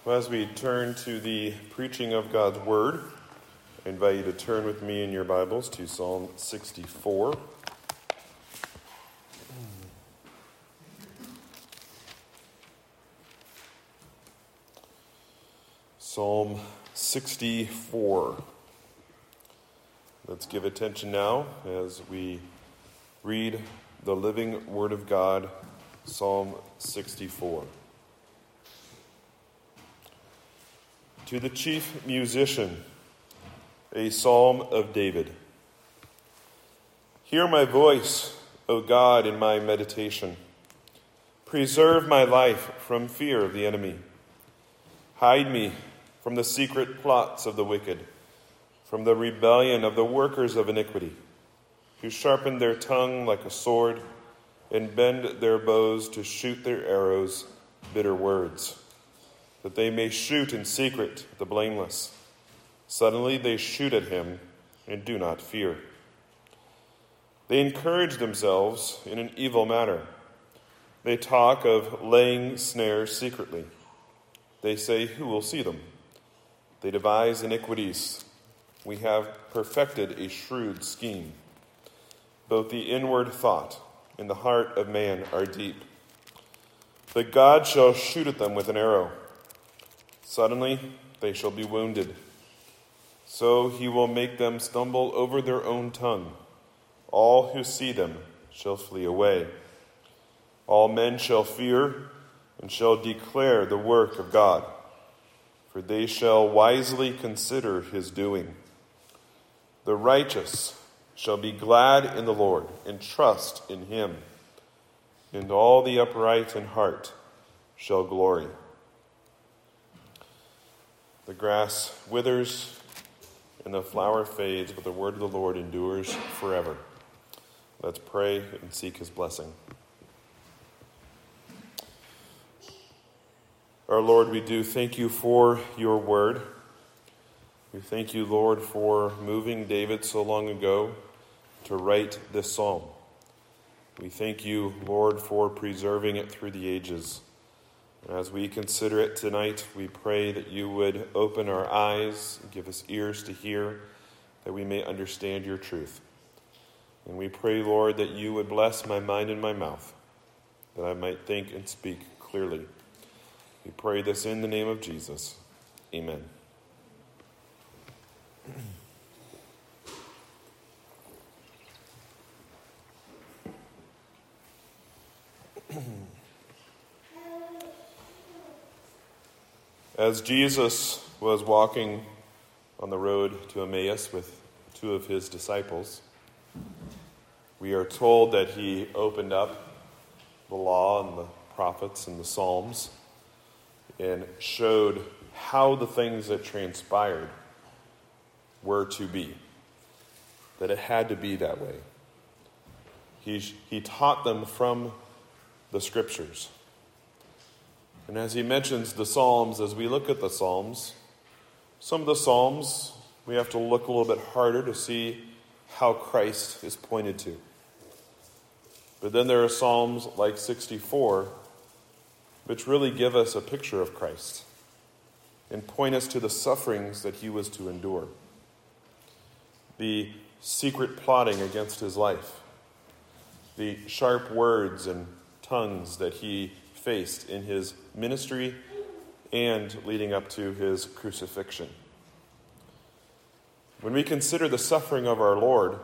Well, as we turn to the preaching of God's Word, I invite you to turn with me in your Bibles to Psalm 64. Psalm 64. Let's give attention now as we read the living Word of God, Psalm 64. To the chief musician, a psalm of David. Hear my voice, O God, in my meditation. Preserve my life from fear of the enemy. Hide me from the secret plots of the wicked, from the rebellion of the workers of iniquity, who sharpen their tongue like a sword and bend their bows to shoot their arrows, bitter words, that they may shoot in secret the blameless. Suddenly they shoot at him and do not fear. They encourage themselves in an evil manner. They talk of laying snares secretly. They say, who will see them? They devise iniquities. We have perfected a shrewd scheme. Both the inward thought and the heart of man are deep. But God shall shoot at them with an arrow. Suddenly they shall be wounded. So he will make them stumble over their own tongue. All who see them shall flee away. All men shall fear and shall declare the work of God, for they shall wisely consider his doing. The righteous shall be glad in the Lord and trust in him, and all the upright in heart shall glory. The grass withers and the flower fades, but the word of the Lord endures forever. Let's pray and seek his blessing. Our Lord, we do thank you for your word. We thank you, Lord, for moving David so long ago to write this psalm. We thank you, Lord, for preserving it through the ages. As we consider it tonight, we pray that you would open our eyes, give us ears to hear, that we may understand your truth. And we pray, Lord, that you would bless my mind and my mouth, that I might think and speak clearly. We pray this in the name of Jesus. Amen. As Jesus was walking on the road to Emmaus with two of his disciples, we are told that he opened up the law and the prophets and the Psalms and showed how the things that transpired were to be, that it had to be that way. He taught them from the Scriptures. And as he mentions the Psalms, as we look at the Psalms, some of the Psalms we have to look a little bit harder to see how Christ is pointed to. But then there are Psalms like 64, which really give us a picture of Christ and point us to the sufferings that he was to endure, the secret plotting against his life, the sharp words and tongues that he faced in his ministry and leading up to his crucifixion. When we consider the suffering of our Lord,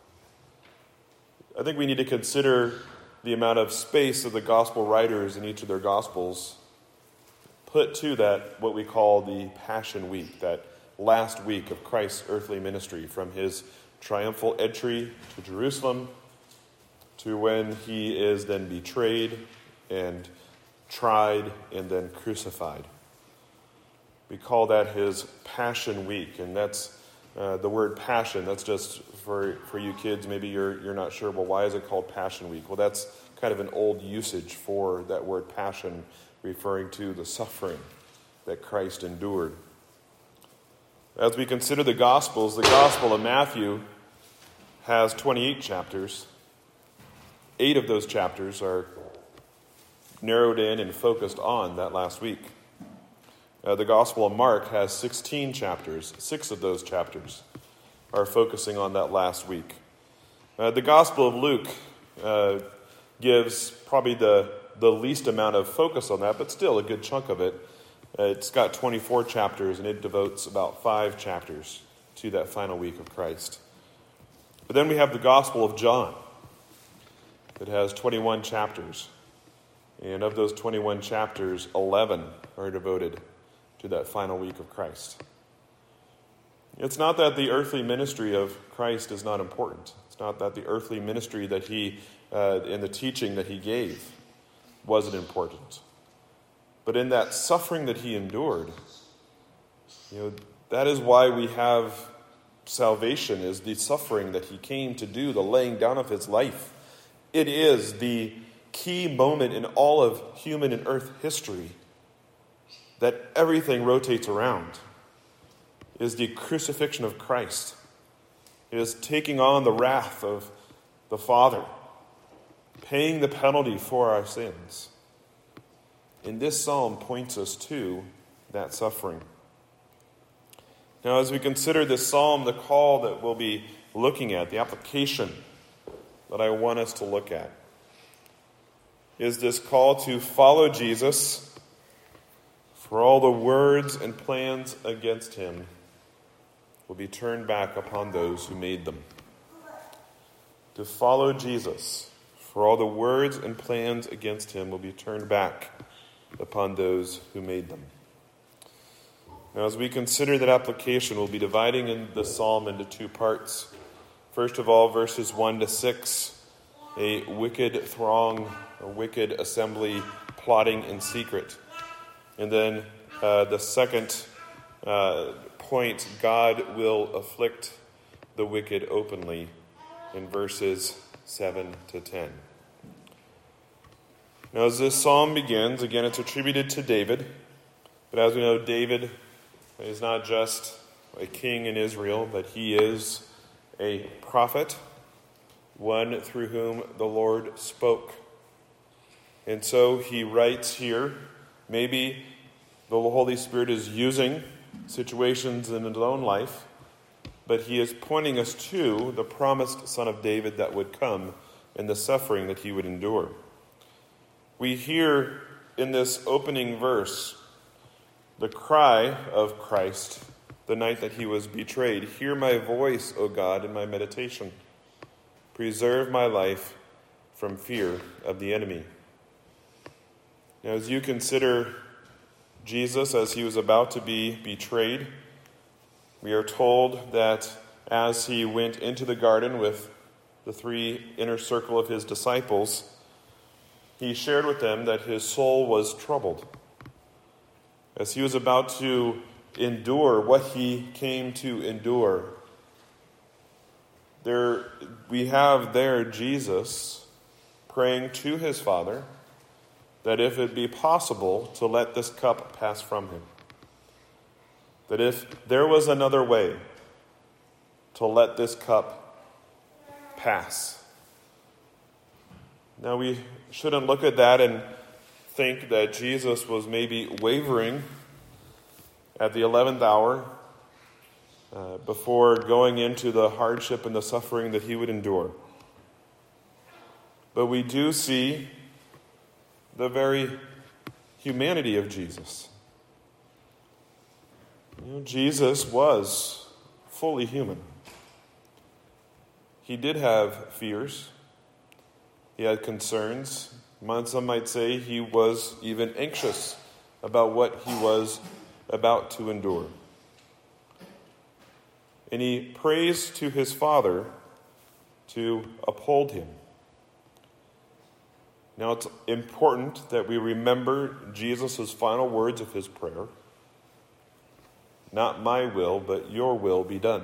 I think we need to consider the amount of space that the gospel writers in each of their gospels put to that, what we call the Passion Week, that last week of Christ's earthly ministry, from his triumphal entry to Jerusalem to when he is then betrayed and tried and then crucified. We call that his Passion Week, and that's the word passion. That's just for you kids. Maybe you're not sure. Well, why is it called Passion Week? Well, that's kind of an old usage for that word passion, referring to the suffering that Christ endured. As we consider the Gospels, the Gospel of Matthew has 28 chapters. 8 of those chapters are narrowed in and focused on that last week. The Gospel of Mark has 16 chapters. 6 of those chapters are focusing on that last week. The Gospel of Luke gives probably the least amount of focus on that, but still a good chunk of it. It's got 24 chapters, and it devotes about 5 chapters to that final week of Christ. But then we have the Gospel of John. It has 21 chapters. And of those 21 chapters, 11 are devoted to that final week of Christ. It's not that the earthly ministry of Christ is not important. It's not that the earthly ministry that he, and the teaching that he gave wasn't important. But in that suffering that he endured, that is why we have salvation, is the suffering that he came to do, the laying down of his life. It is the key moment in all of human and earth history that everything rotates around. It is the crucifixion of Christ. It is taking on the wrath of the Father, paying the penalty for our sins. And this psalm points us to that suffering. Now, as we consider this psalm, the call that we'll be looking at, the application that I want us to look at, is this call to follow Jesus, for all the words and plans against him will be turned back upon those who made them. To follow Jesus, for all the words and plans against him will be turned back upon those who made them. Now, as we consider that application, we'll be dividing in the psalm into 2 parts. First of all, verses 1 to 6, a wicked throng, a wicked assembly plotting in secret. And then the second point, God will afflict the wicked openly, in verses 7 to 10. Now, as this psalm begins, again, it's attributed to David. But as we know, David is not just a king in Israel, but he is a prophet, one through whom the Lord spoke. And so he writes here, maybe the Holy Spirit is using situations in his own life, but he is pointing us to the promised Son of David that would come and the suffering that he would endure. We hear in this opening verse the cry of Christ the night that he was betrayed. Hear my voice, O God, in my meditation. Preserve my life from fear of the enemy. Now, as you consider Jesus as he was about to be betrayed, we are told that as he went into the garden with the 3 inner circle of his disciples, he shared with them that his soul was troubled. As he was about to endure what he came to endure, we have there Jesus praying to his Father that if it be possible to let this cup pass from him. That if there was another way to let this cup pass. Now, we shouldn't look at that and think that Jesus was maybe wavering at the 11th hour before going into the hardship and the suffering that he would endure. But we do see the very humanity of Jesus. Jesus was fully human. He did have fears. He had concerns. Some might say he was even anxious about what he was about to endure. And he prays to his Father to uphold him. Now, it's important that we remember Jesus' final words of his prayer. Not my will, but your will be done.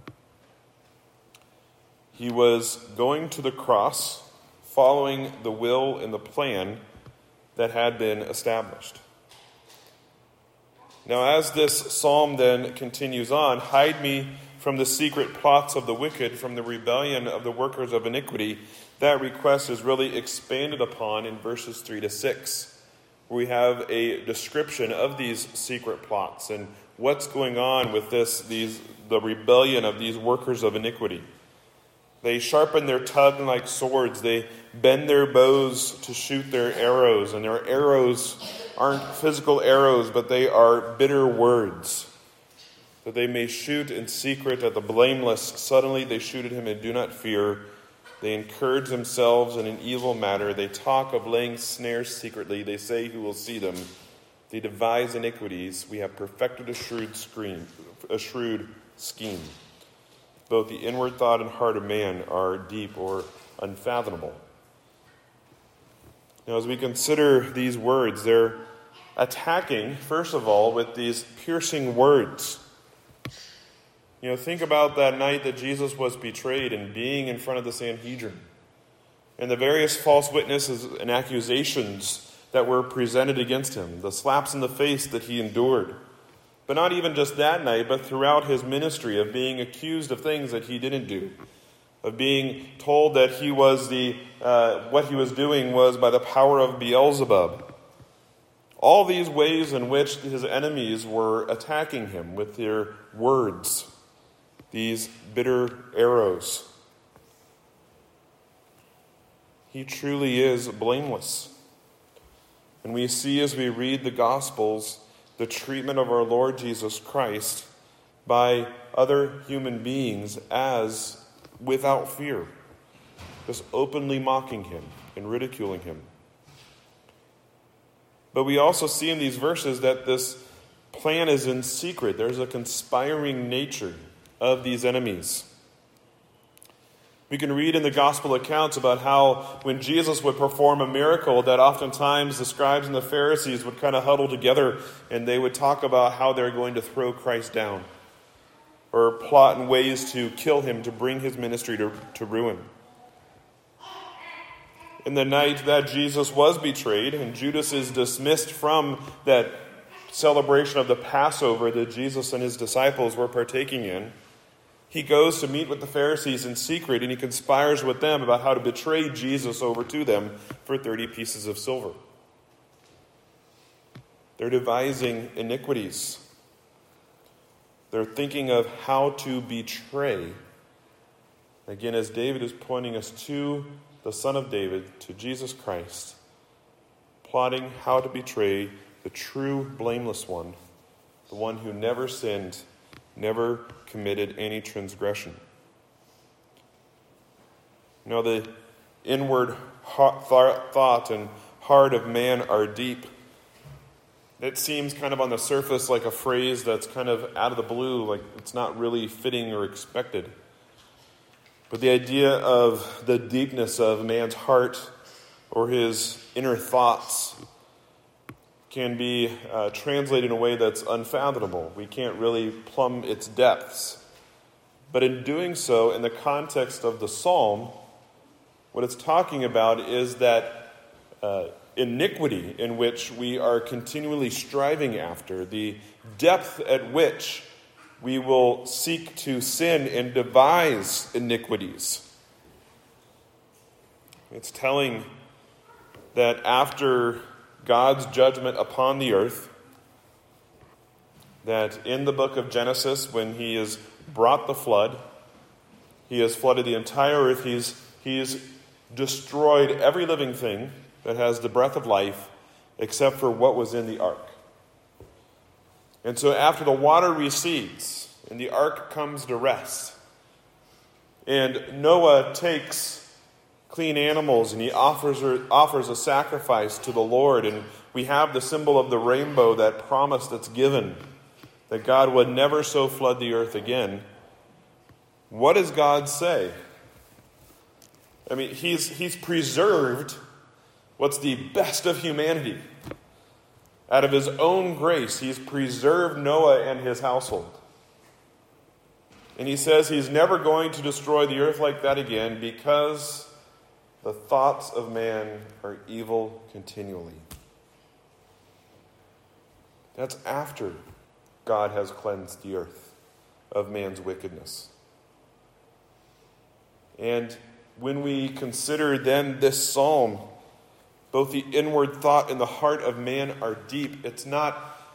He was going to the cross, following the will and the plan that had been established. Now, as this psalm then continues on, hide me from the secret plots of the wicked, from the rebellion of the workers of iniquity, that request is really expanded upon in verses 3 to 6. where we have a description of these secret plots and what's going on with the rebellion of these workers of iniquity. They sharpen their tongue like swords. They bend their bows to shoot their arrows. And their arrows aren't physical arrows, but they are bitter words. That they may shoot in secret at the blameless. Suddenly they shoot at him and do not fear. They encourage themselves in an evil matter. They talk of laying snares secretly. They say, who will see them? They devise iniquities. We have perfected a shrewd scheme. Both the inward thought and heart of man are deep or unfathomable. Now, as we consider these words, they're attacking, first of all, with these piercing words. Think about that night that Jesus was betrayed and being in front of the Sanhedrin, and the various false witnesses and accusations that were presented against him, the slaps in the face that he endured. But not even just that night, but throughout his ministry, of being accused of things that he didn't do, of being told that he was what he was doing was by the power of Beelzebub. All these ways in which his enemies were attacking him with their words, these bitter arrows. He truly is blameless. And we see as we read the Gospels the treatment of our Lord Jesus Christ by other human beings as without fear, just openly mocking him and ridiculing him. But we also see in these verses that this plan is in secret. There's a conspiring nature of these enemies. We can read in the gospel accounts about how when Jesus would perform a miracle, that oftentimes the scribes and the Pharisees would kind of huddle together and they would talk about how they're going to throw Christ down or plot in ways to kill him, to bring his ministry to ruin. In the night that Jesus was betrayed and Judas is dismissed from that celebration of the Passover that Jesus and his disciples were partaking in, he goes to meet with the Pharisees in secret, and he conspires with them about how to betray Jesus over to them for 30 pieces of silver. They're devising iniquities. They're thinking of how to betray. Again, as David is pointing us to the Son of David, to Jesus Christ, plotting how to betray the true blameless one, the one who never sinned, never committed any transgression. The inward thought and heart of man are deep. It seems kind of on the surface like a phrase that's kind of out of the blue, like it's not really fitting or expected. But the idea of the deepness of man's heart or his inner thoughts can be translated in a way that's unfathomable. We can't really plumb its depths. But in doing so, in the context of the psalm, what it's talking about is that iniquity in which we are continually striving after, the depth at which we will seek to sin and devise iniquities. It's telling that after God's judgment upon the earth, that in the book of Genesis, when he has brought the flood, he has flooded the entire earth, he's destroyed every living thing that has the breath of life except for what was in the ark. And so after the water recedes and the ark comes to rest, and Noah takes clean animals and he offers a sacrifice to the Lord, and we have the symbol of the rainbow, that promise that's given that God would never so flood the earth again. What does God say? I mean, he's preserved what's the best of humanity. Out of his own grace, he's preserved Noah and his household. And he says he's never going to destroy the earth like that again because the thoughts of man are evil continually. That's after God has cleansed the earth of man's wickedness. And when we consider then this psalm, Both the inward thought and the heart of man are deep. It's not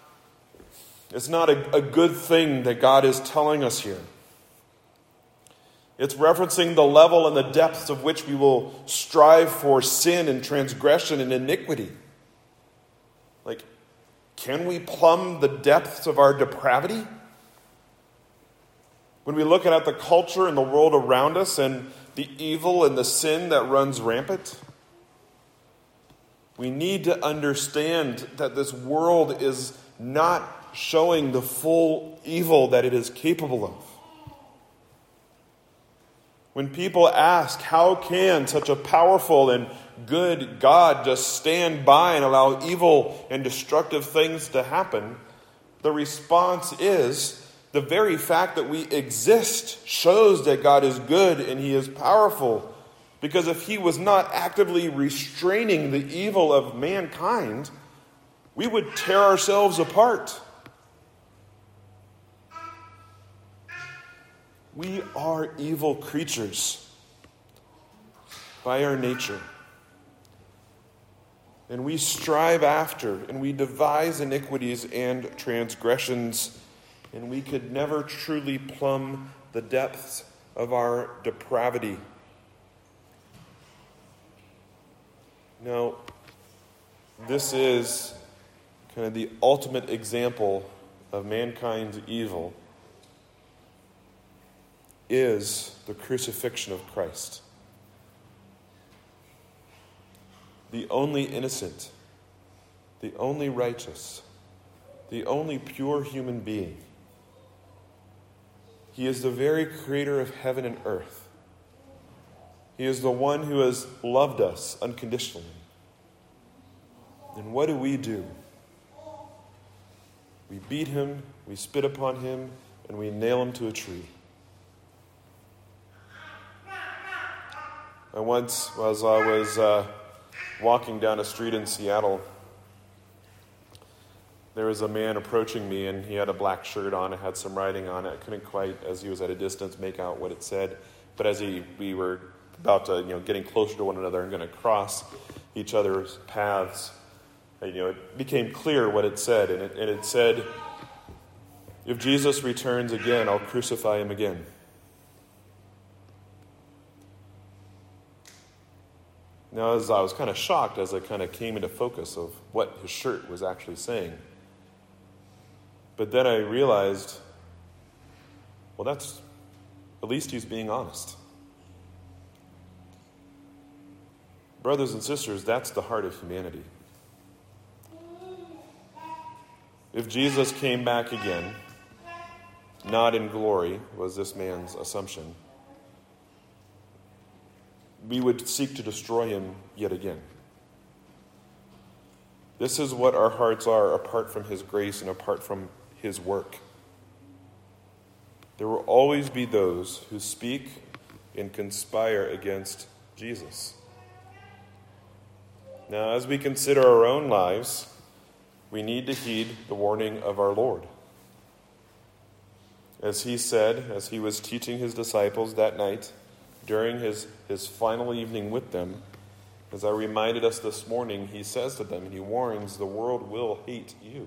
a good thing that God is telling us here. It's referencing the level and the depths of which we will strive for sin and transgression and iniquity. Like, can we plumb the depths of our depravity? When we look at the culture and the world around us and the evil and the sin that runs rampant, we need to understand that this world is not showing the full evil that it is capable of. When people ask, how can such a powerful and good God just stand by and allow evil and destructive things to happen, the response is, the very fact that we exist shows that God is good and He is powerful. Because if He was not actively restraining the evil of mankind, we would tear ourselves apart. We are evil creatures by our nature. And we strive after and we devise iniquities and transgressions, and we could never truly plumb the depths of our depravity. Now, this is kind of the ultimate example of mankind's evil, is the crucifixion of Christ. The only innocent, the only righteous, the only pure human being. He is the very creator of heaven and earth. He is the one who has loved us unconditionally. And what do? We beat Him, we spit upon Him, and we nail Him to a tree. I once, as I was walking down a street in Seattle, there was a man approaching me, and he had a black shirt on. It had some writing on it. I couldn't quite, as he was at a distance, make out what it said. But as we were about to, getting closer to one another and going to cross each other's paths, it became clear what it said. And it said, "If Jesus returns again, I'll crucify Him again." Now, as I was kind of shocked as I kind of came into focus of what his shirt was actually saying. But then I realized, well, at least he's being honest. Brothers and sisters, that's the heart of humanity. If Jesus came back again, not in glory, was this man's assumption, we would seek to destroy Him yet again. This is what our hearts are apart from His grace and apart from His work. There will always be those who speak and conspire against Jesus. Now, as we consider our own lives, we need to heed the warning of our Lord. As He said, as He was teaching His disciples that night, during his final evening with them, as I reminded us this morning, He says to them, and He warns, the world will hate you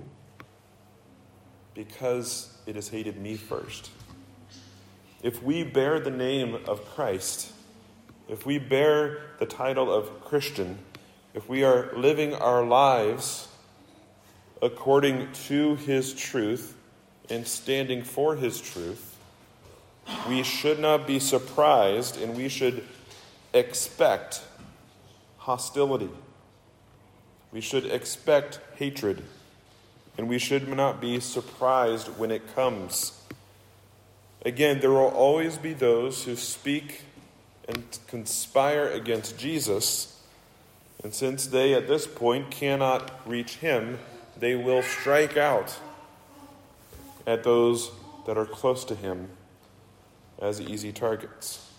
because it has hated me first. If we bear the name of Christ, if we bear the title of Christian, if we are living our lives according to His truth and standing for His truth, we should not be surprised, and we should expect hostility. We should expect hatred, and we should not be surprised when it comes. Again, there will always be those who speak and conspire against Jesus, and since they at this point cannot reach Him, they will strike out at those that are close to Him as easy targets.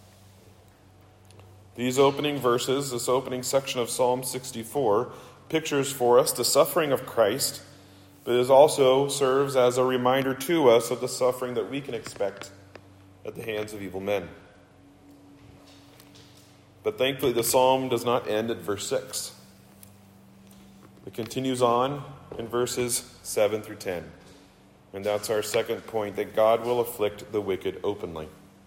These opening verses, this opening section of Psalm 64, pictures for us the suffering of Christ, but it also serves as a reminder to us of the suffering that we can expect at the hands of evil men. But thankfully, the psalm does not end at verse 6. It continues on in verses 7 through 10. And that's our second point, that God will afflict the wicked openly.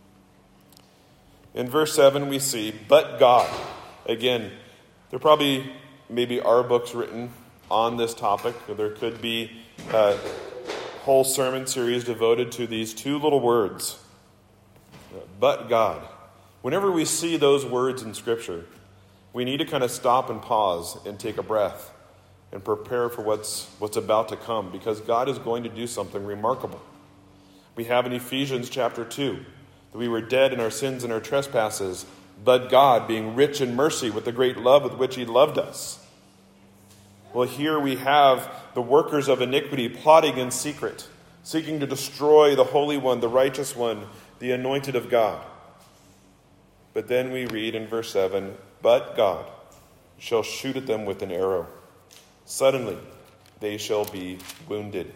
In verse 7 we see, but God. Again, there probably maybe are books written on this topic. There could be a whole sermon series devoted to these two little words. But God. Whenever we see those words in Scripture, we need to kind of stop and pause and take a breath and prepare for what's about to come, because God is going to do something remarkable. We have in Ephesians chapter 2 that we were dead in our sins and our trespasses, but God, being rich in mercy with the great love with which he loved us. Well, here we have the workers of iniquity plotting in secret, seeking to destroy the Holy One, the Righteous One, the Anointed of God. But then we read in verse 7, but God shall shoot at them with an arrow. Suddenly they shall be wounded.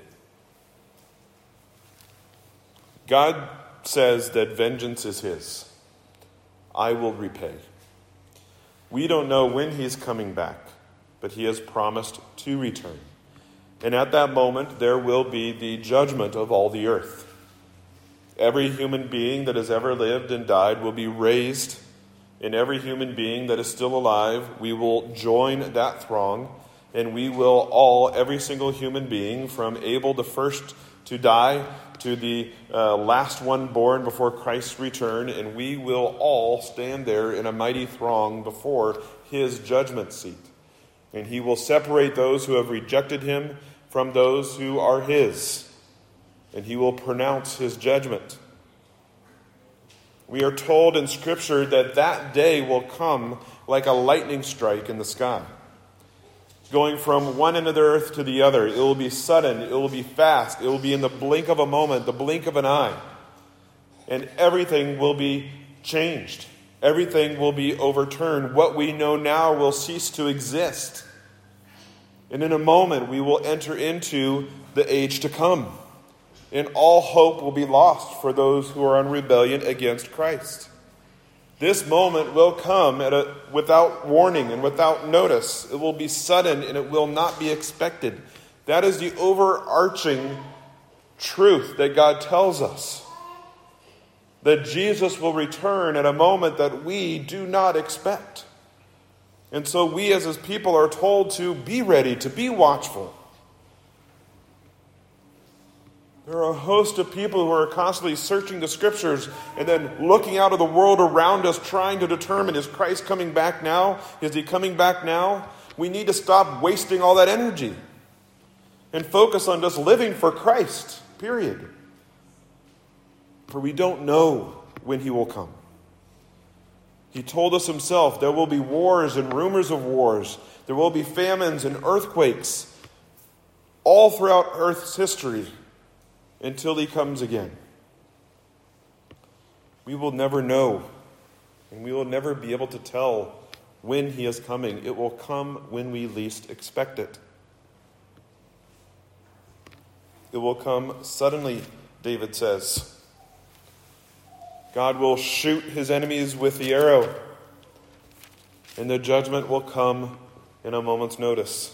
God says that vengeance is his. I will repay. We don't know when he's coming back, but he has promised to return. And at that moment, there will be the judgment of all the earth. Every human being that has ever lived and died will be raised. And every human being that is still alive, we will join that throng. And we will all, every single human being, from Abel the first to die to the last one born before Christ's return, and we will all stand there in a mighty throng before his judgment seat. And he will separate those who have rejected him from those who are his. And he will pronounce his judgment. We are told in Scripture that that day will come like a lightning strike in the sky, going from one end of the earth to the other. It will be sudden. It will be fast. It will be in the blink of a moment, the blink of an eye. And everything will be changed. Everything will be overturned. What we know now will cease to exist. And in a moment, we will enter into the age to come. And all hope will be lost for those who are in rebellion against Christ. This moment will come without warning and without notice. It will be sudden and it will not be expected. That is the overarching truth that God tells us. That Jesus will return at a moment that we do not expect. And so we as his people are told to be ready, to be watchful. There are a host of people who are constantly searching the Scriptures and then looking out of the world around us, trying to determine, is Christ coming back now? Is he coming back now? We need to stop wasting all that energy and focus on just living for Christ, period. For we don't know when he will come. He told us himself there will be wars and rumors of wars. There will be famines and earthquakes all throughout Earth's history, until he comes again. We will never know, and we will never be able to tell when he is coming. It will come when we least expect it. It will come suddenly, David says. God will shoot his enemies with the arrow, and the judgment will come in a moment's notice.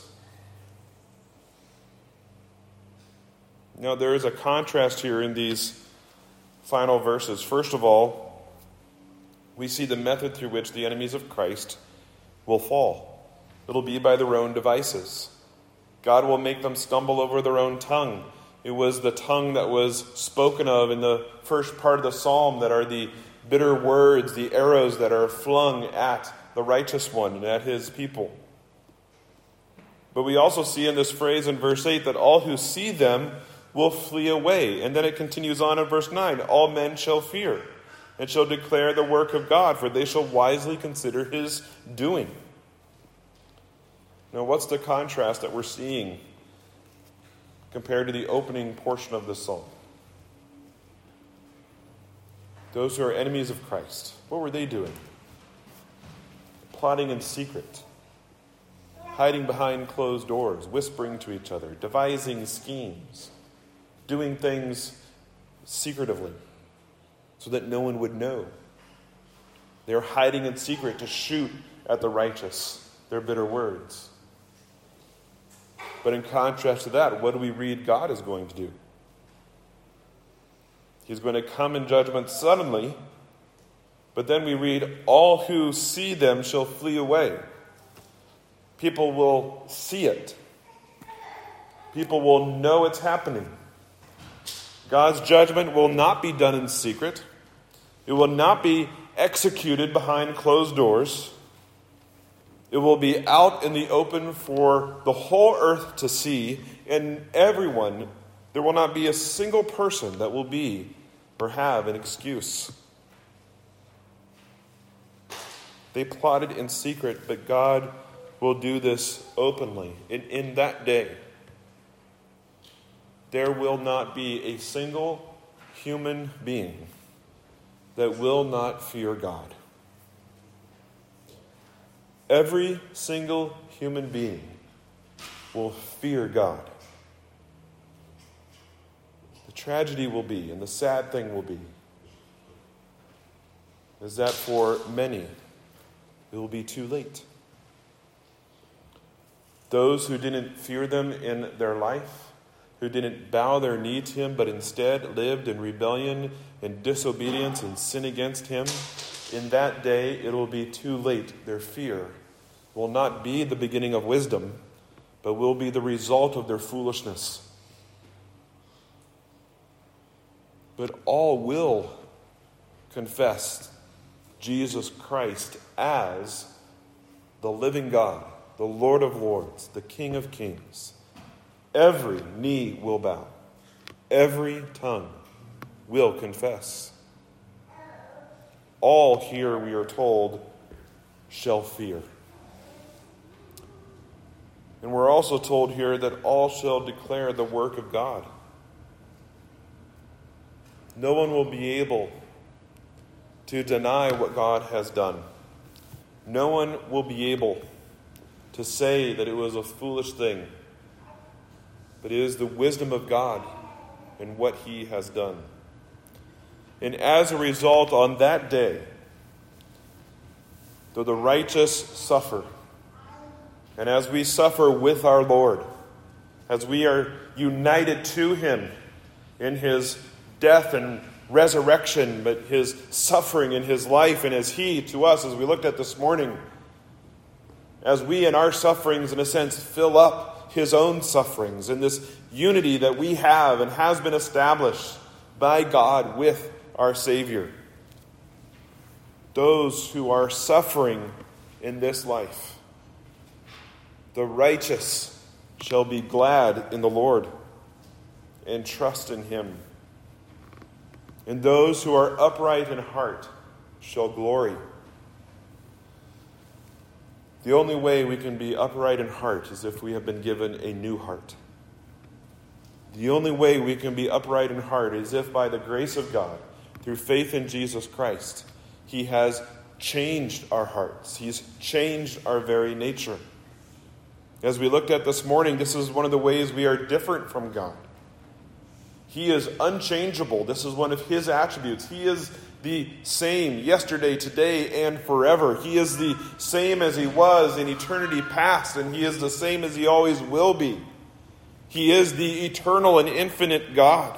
Now, there is a contrast here in these final verses. First of all, we see the method through which the enemies of Christ will fall. It'll be by their own devices. God will make them stumble over their own tongue. It was the tongue that was spoken of in the first part of the psalm that are the bitter words, the arrows that are flung at the righteous one and at his people. But we also see in this phrase in verse 8 that all who see them will flee away. And then it continues on in verse 9. All men shall fear and shall declare the work of God, for they shall wisely consider his doing. Now, what's the contrast that we're seeing compared to the opening portion of this psalm? Those who are enemies of Christ, what were they doing? Plotting in secret, hiding behind closed doors, whispering to each other, devising schemes, doing things secretively so that no one would know. They're hiding in secret to shoot at the righteous, their bitter words. But in contrast to that, what do we read God is going to do? He's going to come in judgment suddenly, but then we read, all who see them shall flee away. People will see it. People will know it's happening. God's judgment will not be done in secret. It will not be executed behind closed doors. It will be out in the open for the whole earth to see, and everyone, there will not be a single person that will be or have an excuse. They plotted in secret, but God will do this openly. In that day, there will not be a single human being that will not fear God. Every single human being will fear God. The tragedy will be, and the sad thing will be, is that for many, it will be too late. Those who didn't fear them in their life, who didn't bow their knee to him, but instead lived in rebellion and disobedience and sin against him, in that day it will be too late. Their fear will not be the beginning of wisdom, but will be the result of their foolishness. But all will confess Jesus Christ as the living God, the Lord of Lords, the King of Kings. Every knee will bow. Every tongue will confess. All here, we are told, shall fear. And we're also told here that all shall declare the work of God. No one will be able to deny what God has done. No one will be able to say that it was a foolish thing, but it is the wisdom of God and what he has done. And as a result, on that day, though the righteous suffer, and as we suffer with our Lord, as we are united to him in his death and resurrection, but his suffering in his life, and as he to us, as we looked at this morning, as we in our sufferings, in a sense, fill up his own sufferings, in this unity that we have and has been established by God with our Savior. Those who are suffering in this life, the righteous shall be glad in the Lord and trust in him. And those who are upright in heart shall glory. The only way we can be upright in heart is if we have been given a new heart. The only way we can be upright in heart is if by the grace of God, through faith in Jesus Christ, he has changed our hearts. He's changed our very nature. As we looked at this morning, this is one of the ways we are different from God. He is unchangeable. This is one of his attributes. He is the same yesterday, today, and forever. He is the same as he was in eternity past, and he is the same as he always will be. He is the eternal and infinite God.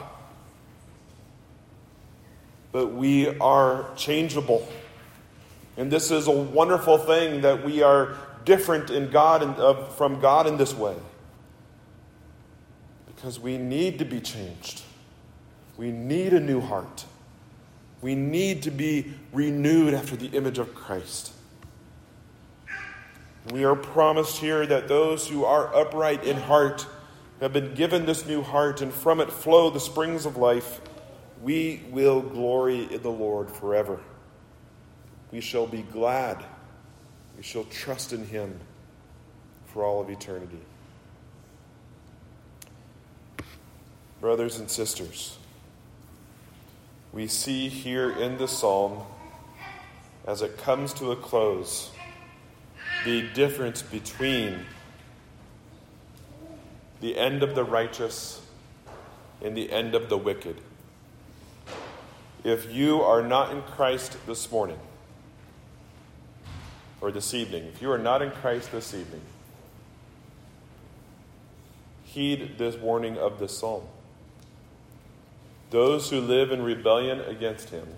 But we are changeable. And this is a wonderful thing that we are different in God and from God in this way. Because we need to be changed. We need a new heart. We need to be renewed after the image of Christ. We are promised here that those who are upright in heart have been given this new heart, and from it flow the springs of life. We will glory in the Lord forever. We shall be glad. We shall trust in him for all of eternity. Brothers and sisters, we see here in the psalm, as it comes to a close, the difference between the end of the righteous and the end of the wicked. If you are not in Christ this morning, or this evening, if you are not in Christ this evening, Heed this warning of this psalm. Those who live in rebellion against him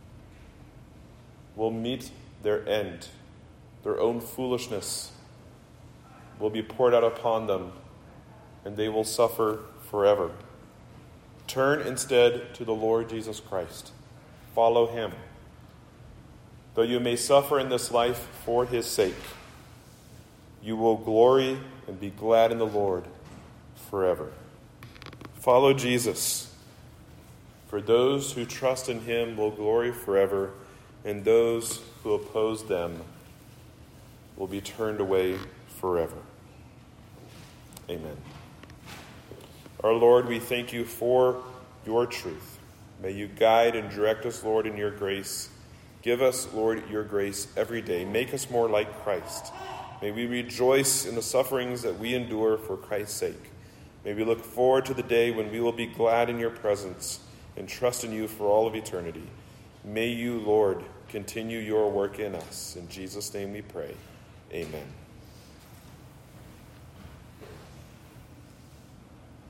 will meet their end. Their own foolishness will be poured out upon them, and they will suffer forever. Turn instead to the Lord Jesus Christ. Follow him. Though you may suffer in this life for his sake, you will glory and be glad in the Lord forever. Follow Jesus. For those who trust in him will glory forever, and those who oppose them will be turned away forever. Amen. Our Lord, we thank you for your truth. May you guide and direct us, Lord, in your grace. Give us, Lord, your grace every day. Make us more like Christ. May we rejoice in the sufferings that we endure for Christ's sake. May we look forward to the day when we will be glad in your presence and trust in you for all of eternity. May you, Lord, continue your work in us. In Jesus' name we pray. Amen.